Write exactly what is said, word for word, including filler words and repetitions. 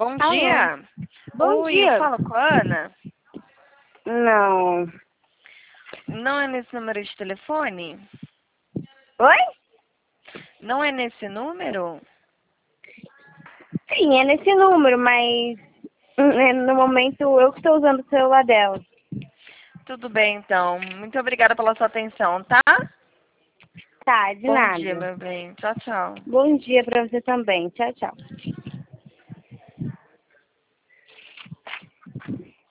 Bom Alô? dia. Bom Oi, eu dia. falo com a Ana. Não. Não é nesse número de telefone? Oi? Não é nesse número? Sim, é nesse número, mas hum, é, no momento eu que estou usando o celular dela. Tudo bem, então. Muito obrigada pela sua atenção, tá? Tá, de Bom dia, nada. meu bem. Tchau, tchau. Bom dia pra você também. Tchau, tchau.